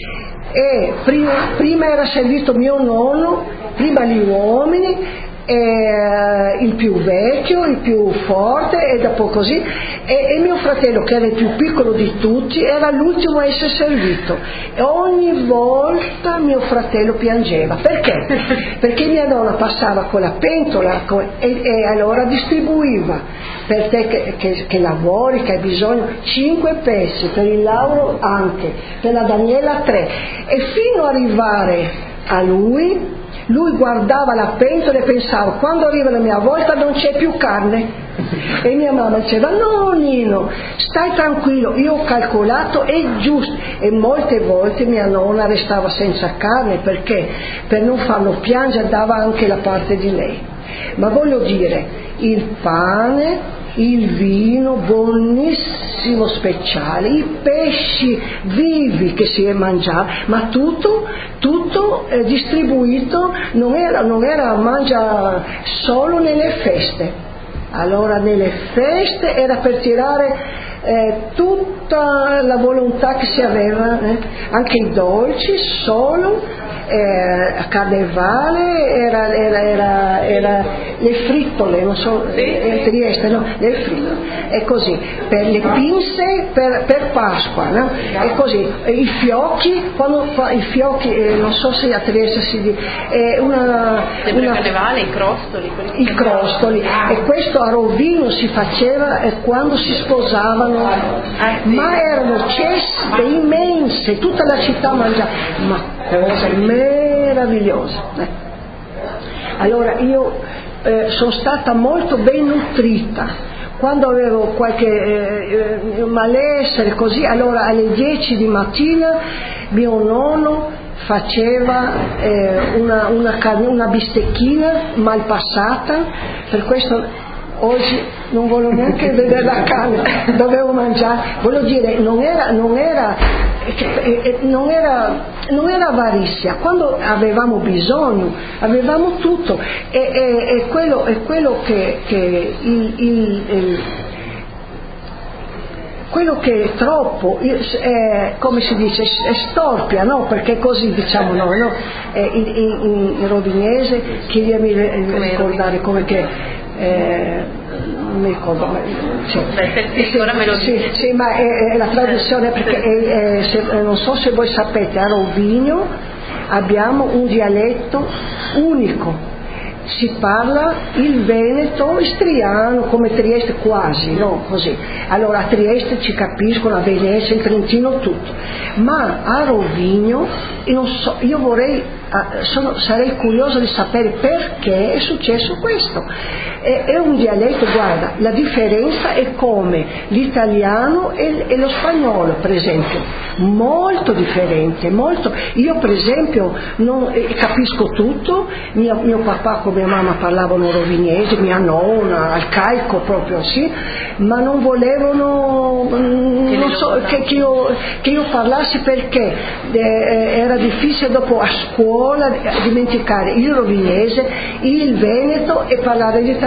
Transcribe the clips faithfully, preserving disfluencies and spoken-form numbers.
E prima, prima era servito mio nonno, prima gli uomini, e il più vecchio, il più forte, e dopo così, e, e mio fratello, che era il più piccolo di tutti, era l'ultimo a essere servito, e ogni volta mio fratello piangeva. Perché? Perché mia nonna passava con la pentola con, e, e allora distribuiva per te che, che, che lavori, che hai bisogno, cinque pezzi, per il Lauro anche, per la Daniela tre, e fino ad arrivare a lui. Lui guardava la pentola e pensava: quando arriva la mia volta non c'è più carne. E mia mamma diceva: no Nino, stai tranquillo, io ho calcolato, è giusto. E molte volte mia nonna restava senza carne, perché per non farlo piangere dava anche la parte di lei. Ma voglio dire, il pane, il vino buonissimo speciale, i pesci vivi che si mangiava, ma tutto, tutto eh, distribuito, non era, non era mangia solo nelle feste. Allora nelle feste era per tirare eh, tutta la volontà che si aveva, eh? Anche i dolci solo. Eh, a Carnevale era, era, era, era le frittole, non so, eh, Trieste, no, le frittole, e così, per le pinze per, per Pasqua, no? E così, e i fiocchi, quando i fiocchi, eh, non so se a Trieste si dice, eh, una, sempre una, Carnevale, i crostoli, i crostoli, e questo a Rovino si faceva eh, quando si sposavano, ah, sì. Ma erano ceste immense, tutta la città mangiava, ma cosa meravigliosa. Eh. Allora io eh, sono stata molto ben nutrita. Quando avevo qualche eh, eh, malessere così, allora alle dieci di mattina mio nonno faceva eh, una, una, carne, una bistecchina mal passata, per questo oggi non voglio neanche vedere la carne, dovevo mangiare, voglio dire, non era, non era, non era, non era avarizia, quando avevamo bisogno, avevamo tutto, e, e, e quello, è quello che, che il, il, il quello che è troppo, è, come si dice, è storpia, no? Perché così diciamo noi, no? Eh, in, in, in rovinese, chiediami ricordare come che, eh, non mi ricordo, ma, sì. Beh, sì, ora me lo sì, sì, ma è, è la traduzione, perché è, è, se, non so se voi sapete, a Rovigno abbiamo un dialetto unico. Si parla il veneto istriano, come Trieste quasi, no? Così. Allora a Trieste ci capiscono, a Venezia, in Trentino tutto, ma a Rovigno io, non so, io vorrei, sono, sarei curiosa di sapere perché è successo questo. È, è un dialetto, guarda, la differenza è come l'italiano e, e lo spagnolo, per esempio, molto differente, molto. Io per esempio non eh, capisco tutto, mio, mio papà con mia mamma parlavano rovignese, mia nonna arcaico proprio, sì, ma non volevano mm, non so, che, che, io, che io parlassi, perché eh, era difficile dopo a scuola dimenticare il rovignese, il veneto e parlare l'italiano.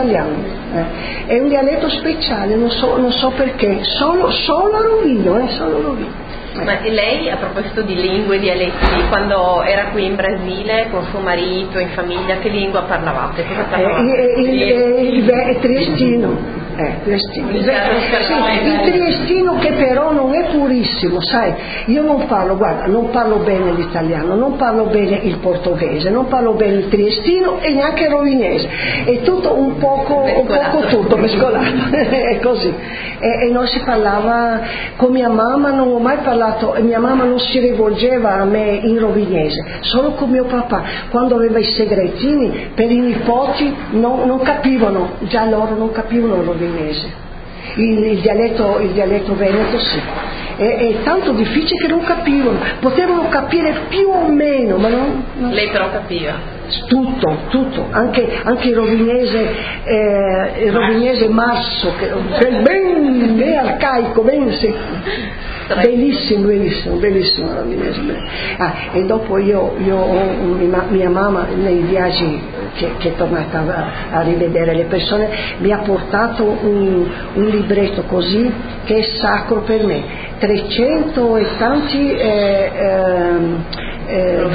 Eh. È un dialetto speciale, non so, non so perché, solo, solo a Rovigno, eh, solo a Rovigno. Ma lei, a proposito di lingue e dialetti, quando era qui in Brasile con suo marito, in famiglia, che lingua parlavate? Cosa parlavate? Eh, il, il, il, il triestino. Eh, triestino. Il, sì, il triestino, che però non è purissimo, sai, io non parlo, guarda, non parlo bene l'italiano, non parlo bene il portoghese, non parlo bene il triestino e neanche il rovignese, è tutto un poco, un poco tutto mescolato, è così. E, e non si parlava, con mia mamma non ho mai parlato, e mia mamma non si rivolgeva a me in rovignese, solo con mio papà, quando aveva i segretini per i nipoti non, non capivano, già loro non capivano il rovignese. Il, il, dialetto, il dialetto veneto sì, è, è tanto difficile che non capivano, potevano capire più o meno, ma non, non... Lei però capiva? Tutto, tutto, anche, anche il rovignese, eh, il rovignese marso, che, ben, ben arcaico, ben secco. Bellissimo, bellissimo, bellissimo il rovignese. Ah, e dopo io, io ho mia mamma nei viaggi che, che è tornata a, a rivedere le persone, mi ha portato un, un libretto così che è sacro per me, trecento e tanti eh, eh,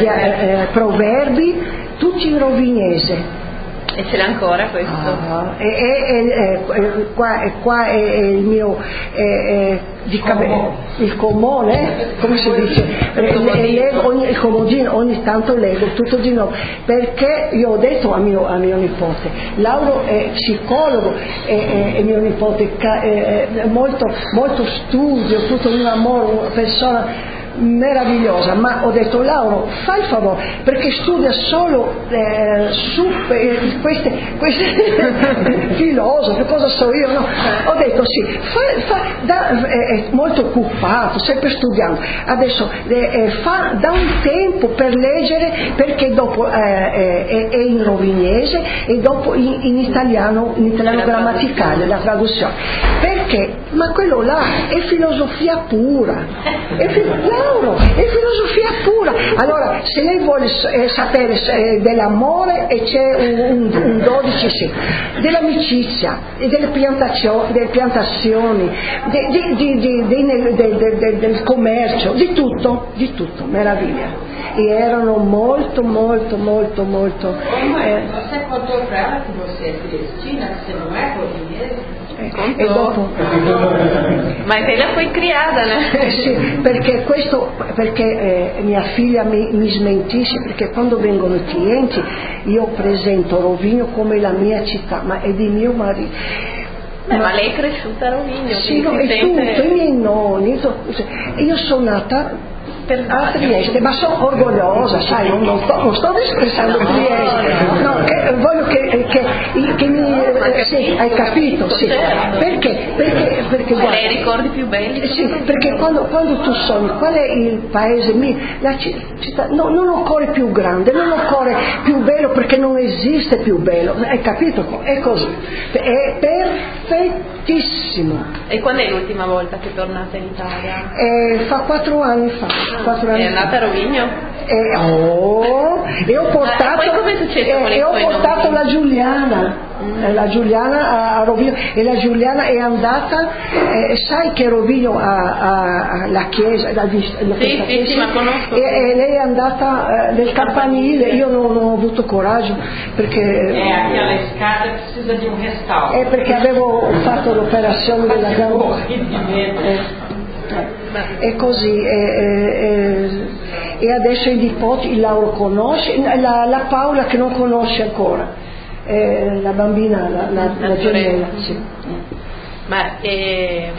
eh, proverbi, tutti in rovignese. E ce l'ha ancora questo? Ah, e, e, e, e, qua, e qua è, è il mio è, è, di cabello, il comone, come si dice, e leggo ogni, il comodino, ogni tanto leggo tutto di nuovo, perché io ho detto a mio, a mio nipote, Lauro è psicologo e, e, e mio nipote è, è molto, molto studio, tutto un amore, una persona meravigliosa, ma ho detto Lauro fai il favore, perché studia solo eh, su eh, queste, queste filosofi, cosa so io, no? Ho detto sì, fa, fa, da, è molto occupato, sempre studiando, adesso eh, fa da un tempo per leggere, perché dopo eh, è, è in rovignese e dopo in, in italiano, in italiano grammaticale, la traduzione, perché, ma quello là è filosofia pura, è fi- Lauro, è filosofia pura. Allora, se lei vuole eh, sapere eh, dell'amore, e c'è un, un, un dodici sì, dell'amicizia, e delle piantazioni, delle piantazioni, di, di, di, di, di, de, de, de, del commercio, di tutto, di tutto, meraviglia. E erano molto, molto, molto, molto. Eh, você contou para ela que você é cristina, que você não é rovinese? E dopo ma te la poi criata, né? Eh sì, perché questo, perché eh, mia figlia mi, mi smentisce, perché quando vengono i clienti io presento Rovigno come la mia città, ma è di mio marito. Beh, ma, ma lei è cresciuta a Rovigno? Sì, no, è sente... tutto, i miei nonni, io sono nata a Trieste, ma sono orgogliosa, sai, non, non, sto, non sto disprezzando Trieste, no, che, voglio che, che, che mi eh, sì, hai capito, sì, perché, perché, perché guarda, lei ricordi più belli? Sì, perché quando, quando tu sogni qual è il paese mio, la città, no, non occorre più grande, non occorre più bello, perché non esiste più bello, hai capito? È così, è perfettissimo. E quando è l'ultima volta che è tornata in Italia? Eh, fa quattro anni fa. Quattro anni è andata a Rovigno? E, oh, e ho portato, ah, poi e, e ho portato la Giuliana, mm. la Giuliana a, a Rovigno, e la Giuliana è andata, eh, sai che Rovigno ha, ha la chiesa, la, la sì, sì, sì, ma conosco. E, e lei è andata eh, nel campanile, io non, non ho avuto coraggio perché eh, aquella scala precisa di un restauro. È perché avevo fatto l'operazione della gamba. Eh. E così e, e, e adesso i nipoti, il Lauro conosce, la, la Paola che non conosce ancora, eh, la bambina, la, la, la, la gemella, sì. Ma eh,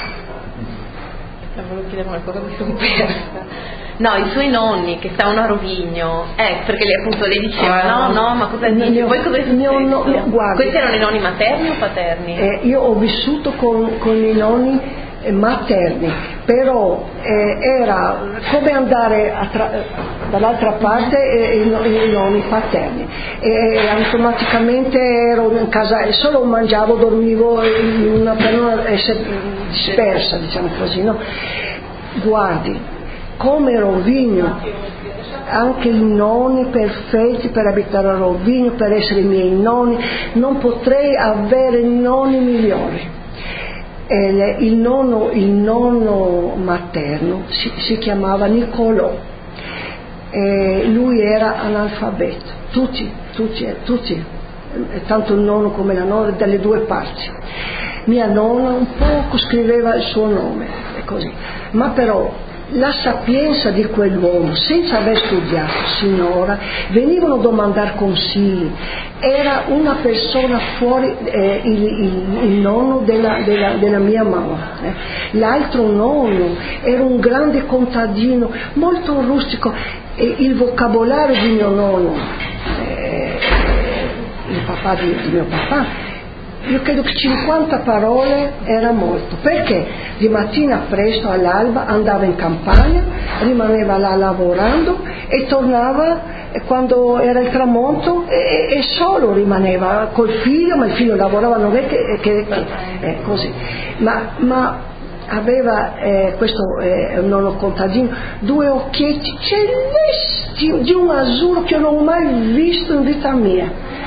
volevo chiedere qualcosa, mi sono persa. No, i suoi nonni che stavano a Rovigno, eh, perché lei appunto lei diceva ah, no, no, ma cosa dici? Poi cosa è successo? No, guarda, questi erano i nonni materni o paterni? Eh, io ho vissuto con, con i nonni materni, però eh, era come andare a tra- dall'altra parte eh, i, i nonni paterni, e eh, automaticamente ero in casa e solo mangiavo, dormivo in una, per non essere dispersa, diciamo così, no? Guardi, come Rovigno, anche i nonni perfetti per abitare a Rovigno, per essere i miei nonni, non potrei avere nonni migliori. Il nonno, il nonno materno si, si chiamava Niccolò, e lui era analfabeto, tutti, tutti, tutti, tanto il nonno come la nonna, dalle due parti. Mia nonna un poco scriveva il suo nome e così, ma però la sapienza di quell'uomo, senza aver studiato sinora, venivano a domandare consigli. Era una persona fuori, eh, il, il, il nonno della, della, della mia mamma. Eh. L'altro nonno era un grande contadino, molto rustico. E il vocabolario di mio nonno, eh, il papà di, di mio papà, io credo che cinquanta parole era molto, perché di mattina presto all'alba andava in campagna, rimaneva là lavorando e tornava quando era il tramonto e, e solo rimaneva col figlio, ma il figlio lavorava, non è che, che, che eh, così, ma, ma aveva eh, questo eh, nonno contadino, due occhietti celesti di un azzurro che non ho mai visto in vita mia.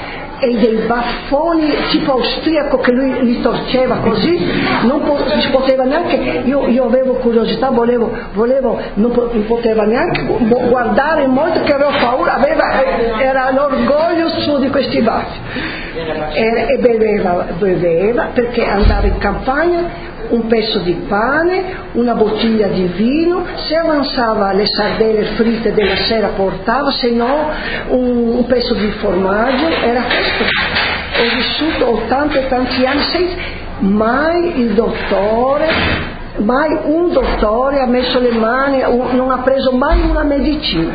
e dei baffoni tipo austriaco che lui li torceva così, non po- si poteva neanche, io, io avevo curiosità, volevo, volevo non, po- non poteva neanche guardare molto, che avevo paura, aveva, era l'orgoglio suo di questi baffi, e, e beveva, beveva perché andava in campagna, un pezzo di pane, una bottiglia di vino, se avanzava le sardelle fritte della sera portava, se no un, un pezzo di formaggio, era questo. Ho vissuto ottanta e tanti anni senza mai il dottore, mai un dottore ha messo le mani, non ha preso mai una medicina.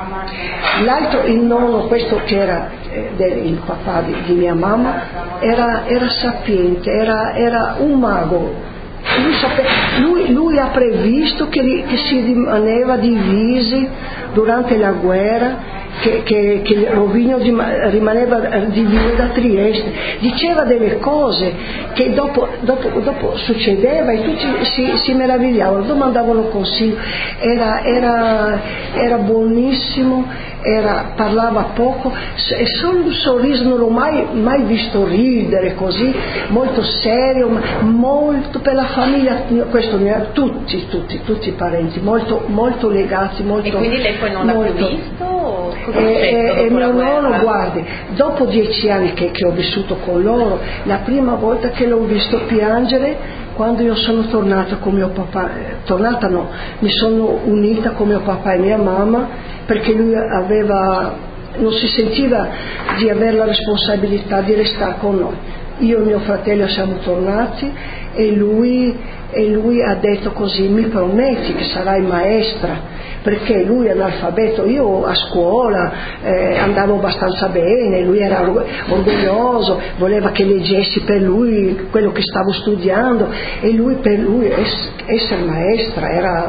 L'altro, il nonno, questo che era eh, del, il papà di, di mia mamma, era, era sapiente, era, era un mago. Lui, sape, lui, lui ha previsto che, che si rimaneva divisi durante la guerra, che, che, che il Rovigno rimaneva diviso da Trieste, diceva delle cose che dopo, dopo, dopo succedeva e tutti si, si meravigliavano, domandavano consiglio, era, era, era buonissimo, era, parlava poco e solo un sorriso, non l'ho mai, mai visto ridere così, molto serio, ma molto per la famiglia, questo mi ha, tutti, tutti, tutti i parenti, molto, molto legati, molto. E quindi lei poi non molto, l'ha più visto? Cosa e, e, e mio nonno, guarda, guardi, dopo dieci anni che, che ho vissuto con loro, la prima volta che l'ho visto piangere, quando io sono tornata con mio papà, eh, tornata no, mi sono unita con mio papà e mia mamma, perché lui aveva, non si sentiva di avere la responsabilità di restare con noi. Io e mio fratello siamo tornati e lui, e lui ha detto così: mi prometti che sarai maestra? Perché lui è analfabeto, io a scuola eh, andavo abbastanza bene, lui era orgoglioso, voleva che leggessi per lui quello che stavo studiando, e lui, per lui essere maestra era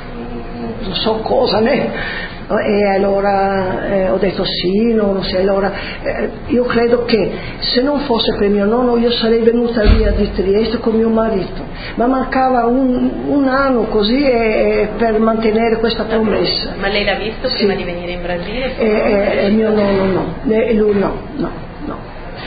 non so cosa, né? E allora eh, ho detto sì, no, non so, allora eh, io credo che se non fosse per mio nonno io sarei venuta via di Trieste con mio marito, ma mancava un, un anno così e, per mantenere questa promessa. Ma lei l'ha visto sì. prima di venire in Brasile? E, e, e mio nonno no, e lui no, no, no.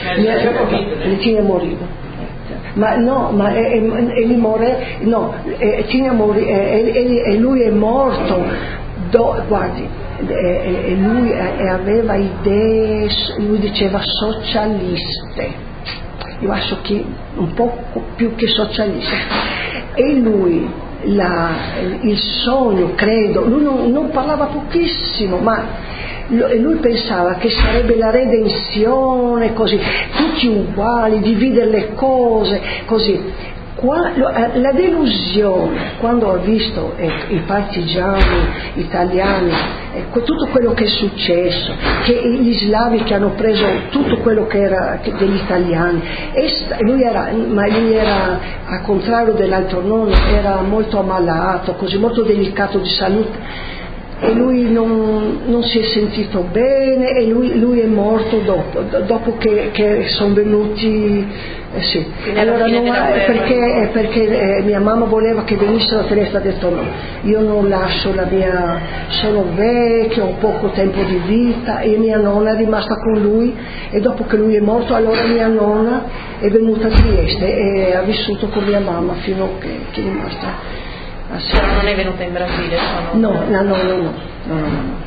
E tinha morito. Ma no, ma ele morre, no, tinha morito, e lui è morto. Do, guardi, e, e lui e aveva idee, lui diceva socialiste, io acho che un po' più che socialiste, e lui la, il sogno, credo, lui non, non parlava pochissimo, ma lui pensava che sarebbe la redenzione, così, tutti uguali, dividere le cose, così. La delusione quando ho visto eh, i partigiani italiani, eh, tutto quello che è successo, che gli slavi che hanno preso tutto quello che era che, degli italiani, e lui era, ma lui era, al contrario dell'altro nonno, era molto ammalato, così, molto delicato di salute, e lui non, non si è sentito bene, e lui, lui è morto dopo, dopo che, che sono venuti, eh sì. Allora non, perché, perché eh, mia mamma voleva che venissero a Trieste, ha detto no, io non lascio la mia, sono vecchio, ho poco tempo di vita, e mia nonna è rimasta con lui, e dopo che lui è morto allora mia nonna è venuta a Trieste e ha vissuto con mia mamma fino a che, che è rimasta. Ah, sì. Però non è venuta in Brasile? No, no, no, no, no, no, no, no.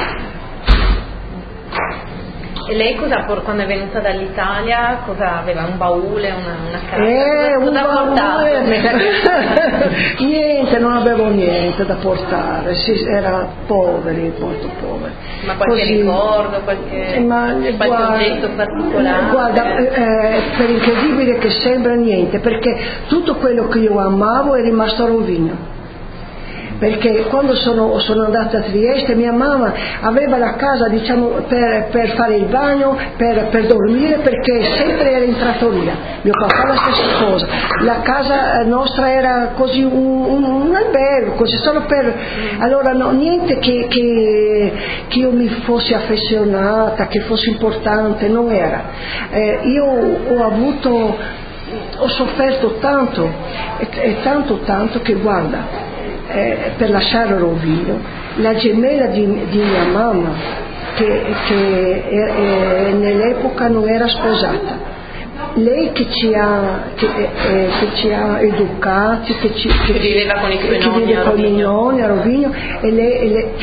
E lei cosa, quando è venuta dall'Italia, cosa aveva? Un baule, una, una casa? Eh, cosa ha portato? Niente, non avevo niente da portare, sì, era poveri, molto poveri. Ma qualche Così, ricordo, qualche, ma, qualche guarda, oggetto particolare? Guarda, eh, per incredibile che sembra, niente, perché tutto quello che io amavo è rimasto a rovina. Perché quando sono, sono andata a Trieste mia mamma aveva la casa, diciamo, per, per fare il bagno, per, per dormire, perché sempre era in trattoria, mio papà la stessa cosa, la casa nostra era così un, un, un albergo, così solo per, allora no, niente che, che, che io mi fossi affezionata, che fosse importante, non era. Eh, io ho avuto, ho sofferto tanto, e, e tanto tanto che guarda, Eh, per lasciare Rovino, la gemella di, di mia mamma che, che eh, nell'epoca non era sposata. Lei che ci ha, che, eh, che ci ha educati, che, ci, che, che viveva con i suoi che nonni, vive a con i Rovigno. nonni a Rovigno, e, le, e, le,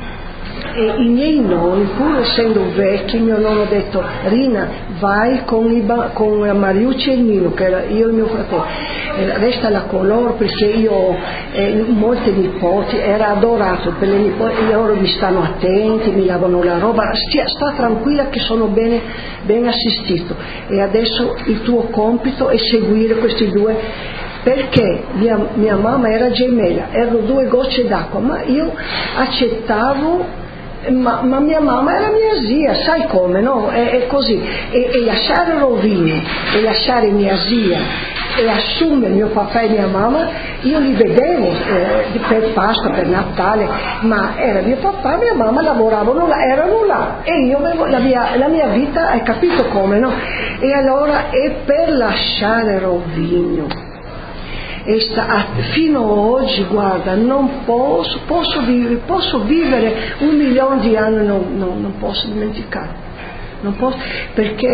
e i miei nonni, pur essendo vecchi, mio nonno ha detto: Rina, vai con, i, con Mariucci e il Nino, che era io e mio fratello, eh, restala con loro, perché io eh, molte nipoti, era adorato per le nipoti, loro mi stanno attenti, mi lavano la roba, stia, sta tranquilla che sono bene, ben assistito, e adesso il tuo compito è seguire questi due, perché mia, mia mamma era gemella, erano due gocce d'acqua, ma io accettavo. Ma, ma mia mamma era mia zia, sai come, no? È, è così. E, e lasciare Rovigno, e lasciare mia zia, e assumere mio papà e mia mamma, io li vedevo eh, per Pasqua, per Natale, ma era mio papà e mia mamma, lavoravano là, erano là, e io avevo la mia, la mia vita, hai capito come, no? E allora, e per lasciare Rovigno, e sta, fino ad oggi, guarda, non posso, posso vivere, posso vivere un milione di anni, non, non, non posso dimenticare, non posso, perché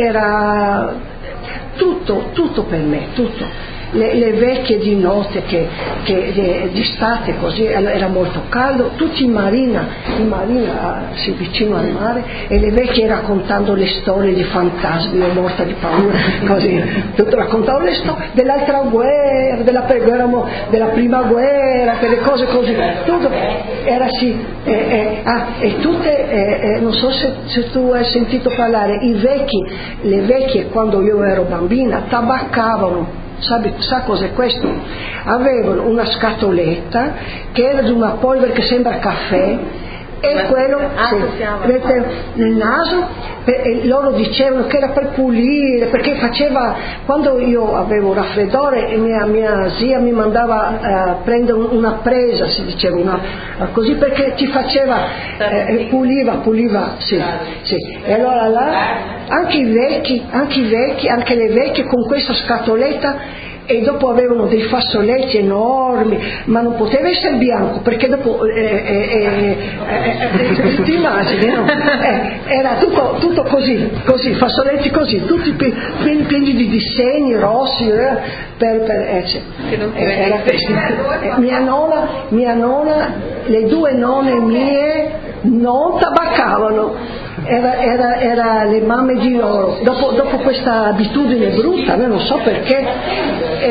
era tutto, tutto per me, tutto. Le, le vecchie di notte, che, che le, d'estate così, era molto caldo, tutti in marina, in marina sì, vicino al mare, e le vecchie raccontando le storie di fantasmi, io morta di paura, così, tutto raccontavo le storie dell'altra guerra, della, guerra, della prima guerra, delle cose così, tutto era sì, eh, eh, ah, e tutte, eh, eh, non so se, se tu hai sentito parlare, i vecchi, le vecchie quando io ero bambina tabaccavano. Sabe, sa cos'è questo? Avevano una scatoletta che era di una polvere che sembra caffè, e quello ah, sì, mette nel naso, e loro dicevano che era per pulire, perché faceva, quando io avevo raffreddore, e mia, mia zia mi mandava a uh, prendere una presa, si diceva, una, uh, così, perché ti faceva, eh, puliva, puliva, sì, sì. E allora là, anche i vecchi, anche i vecchi, anche le vecchie con questa scatoletta, e dopo avevano dei fazzoletti enormi, ma non poteva essere bianco, perché dopo eh, eh, eh, eh, ti immagini, no? Eh, era tutto, tutto così, così, fazzoletti così, tutti pieni, pieni di disegni rossi, eh, per, per eh, cioè, eh, era eh, mia nonna, mia nonna, le due nonne mie non tabaccavano. Era, era, era le mamme di oro. Dopo, dopo questa abitudine brutta, io non so perché, e,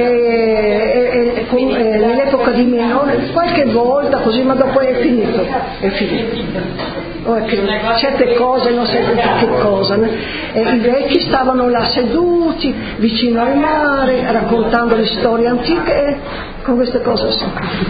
e, e, con, e, nell'epoca di mia nonna qualche volta così, ma dopo è finito, è finito. Oh, che, certe cose non sai che cosa, né? E i vecchi stavano là seduti vicino al mare raccontando le storie antiche, e con queste cose sì.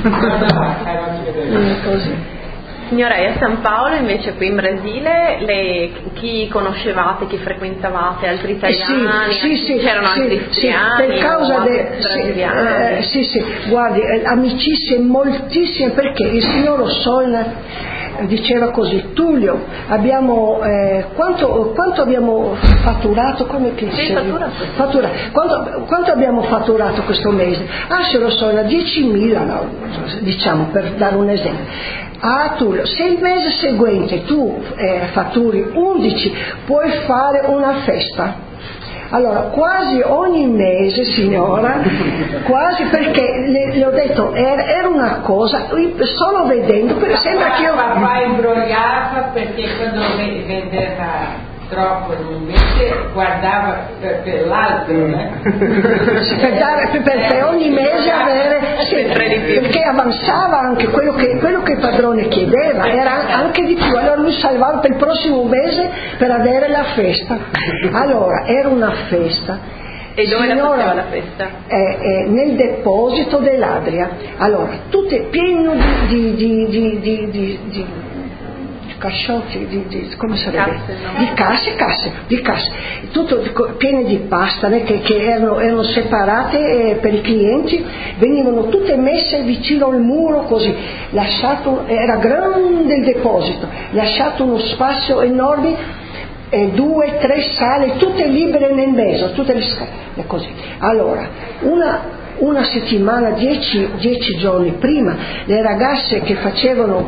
Così. Signora, e a San Paolo invece qui in Brasile le, chi conoscevate, chi frequentavate, altri italiani? Sì, sì, c'erano sì, altri sì, cristiani per causa o altri de, brasiliani? Sì, eh, sì, sì, guardi, eh, amicizie moltissime, perché il signor Ossolna diceva così: Tullio, abbiamo eh, quanto, quanto abbiamo fatturato, come che sì, fatturato. Fattura, quanto, quanto abbiamo fatturato questo mese? Ah, signor Ossolna, diecimila, no, diciamo, per dare un esempio. Ah, Tullio, se il mese seguente tu eh, fatturi undici, puoi fare una festa. Allora, quasi ogni mese, signora, quasi, perché le, le ho detto, era, era una cosa, solo vedendo, perché sembra che io... Papà imbrogliava, perché quando vendeva troppo invece guardava per, per l'altro, eh? per, dare, per, per ogni mese avere, sì, perché avanzava anche quello che, quello che il padrone chiedeva, era anche di più, allora lui salvava per il prossimo mese per avere la festa. Allora era una festa. E dove signora, la faceva la festa? Eh, eh, nel deposito dell'Adria. Allora, tutte pieno di, di, di, di, di, di casciotti, di, di, come sarebbe? Casse, no? Di casse, casse, di casse, tutto piene di pasta, né, che, che erano, erano separate eh, per i clienti, venivano tutte messe vicino al muro così, lasciato, era grande il deposito, lasciato uno spazio enorme, eh, due, tre sale, tutte libere nel mezzo, tutte le scale, così. Allora, una una settimana, dieci, dieci giorni prima, le ragazze che facevano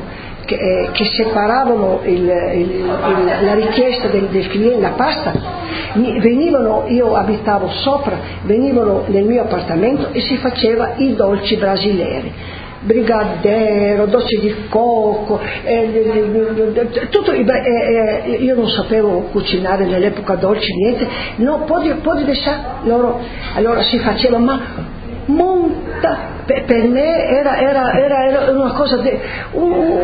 che, eh, che separavano il, il, il, la richiesta del, del cliente, la pasta, mi, venivano, io abitavo sopra, venivano nel mio appartamento e si faceva i dolci brasiliani, brigadero, dolce di cocco, eh, tutto, eh, eh, io non sapevo cucinare nell'epoca dolci, niente, no, puoi, puoi lasciare loro, allora si faceva, ma monta, per, per me era, era, era, era una cosa, de, uh,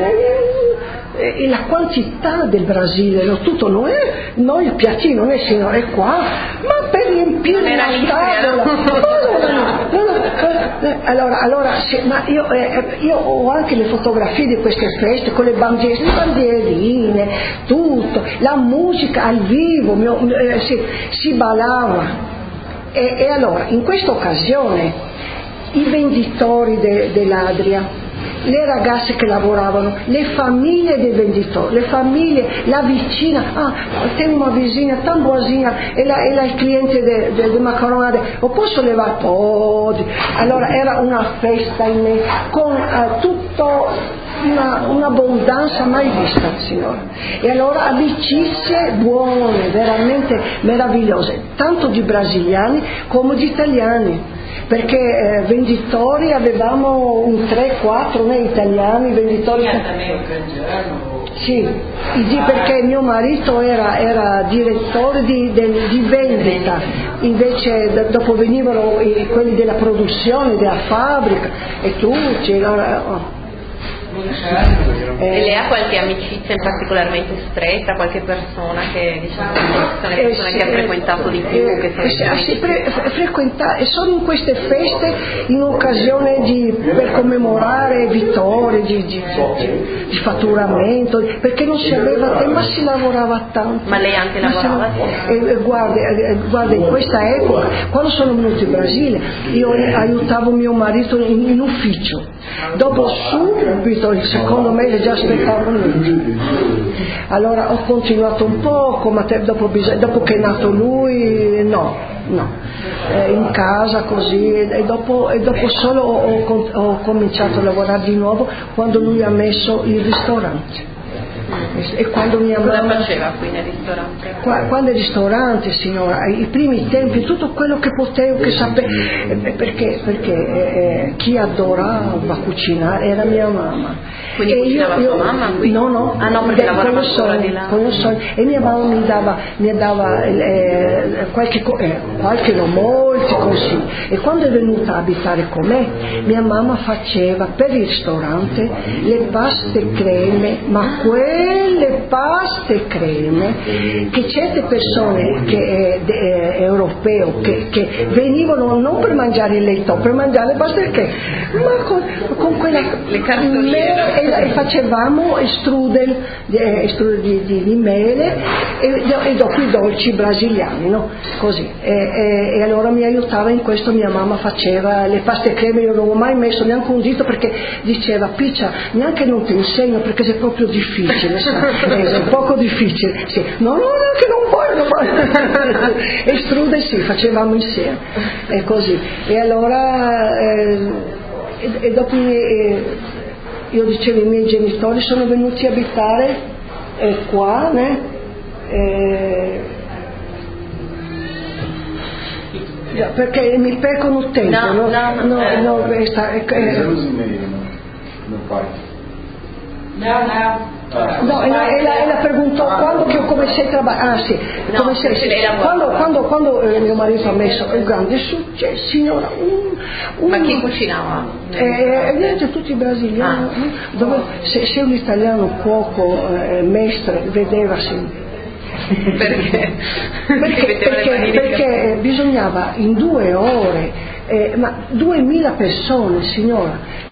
e la quantità del Brasile, no, tutto non è, no, il piattino non è signore qua, ma per riempire la tavola. Allora, allora se, ma io, eh, io ho anche le fotografie di queste feste con le bandiere, le bandierine, tutto, la musica al vivo, mio, eh, si, si ballava. E, e allora, in questa occasione, i venditori de, dell'Adria, le ragazze che lavoravano, le famiglie dei venditori, le famiglie, la vicina, ah, tengo una vicina tan buonina, e la, e la il cliente del de, de macaronade, o posso levare podi? Allora era una festa in me, con uh, tutto una, un'abbondanza mai vista, signora. E allora amicizie buone, veramente meravigliose, tanto di brasiliani come di italiani. Perché eh, venditori avevamo un tre quattro noi italiani venditori. Sì, perché mio marito era, era direttore di, del, di vendita, invece dopo venivano i, quelli della produzione, della fabbrica e tutti. Allora, oh. Eh, e lei ha qualche amicizia particolarmente stretta, qualche persona che diciamo sono le persone eh sì, che ha frequentato di più? Eh, che sono eh sì, pre- frequenta- e sono in queste feste in occasione di, per commemorare vittorie, di, di, di, di fatturamento, perché non si aveva tempo, ma si lavorava tanto. Ma lei anche lavorava? E, e, guarda, eh, guarda, in questa epoca, quando sono venuto in Brasile, io aiutavo mio marito in, in ufficio. Dopo subito, secondo me le già aspettavano lui. Allora ho continuato un poco, ma te, dopo, dopo che è nato lui, no, no, eh, in casa così, e dopo, e dopo solo ho, ho cominciato a lavorare di nuovo quando lui ha messo il ristorante. E quando mia Cosa mamma faceva qui nel ristorante? Qua, quando il ristorante, signora, i primi tempi, tutto quello che potevo, che sapevo, eh, perché, perché eh, chi adorava cucinare era mia mamma. Quindi e cucinava io, sua io, mamma? Quindi? No, no, ah, no perché lavorava con ancora di là. Con sogno, e mia mamma mi dava, mi dava eh, qualche, eh, qualche, no, molti consigli. E quando è venuta a abitare con me, mia mamma faceva per il ristorante le paste creme, ma quelle le paste creme che certe persone che è, è, europeo che, che venivano non per mangiare il leitò, per mangiare le paste creme, ma con, con quella le cartoline e, e facevamo strudel, eh, strudel di, di, di mele e, e dopo i dolci brasiliani, no? Così e, e, e allora mi aiutava in questo, mia mamma faceva le paste creme, io non ho mai messo neanche un dito perché diceva Piccia, neanche non ti insegno perché sei proprio difficile, è un poco difficile, sì. no no no che non vuoi, non vuoi. E strudel sì, facevamo insieme e così, e allora eh, e, e dopo eh, io dicevo i miei genitori sono venuti a abitare eh, qua, né? Eh, perché mi percono il tempo, no? no, no, no, eh. no, questa, eh, eh, No, no. No, ella, ella, ella preguntò quando che io come sei trabalhare, ah sì, no, come sei, sì. quando, quando, quando eh, mio marito ha messo un grande successo, signora, un, un, ma chi cucinava? Eh, niente, tutti brasiliani, ah. Dove, se, se un italiano cuoco eh, mestre vedeva sempre. Perché? Perché, perché, perché bisognava in due ore, eh, ma duemila persone, signora,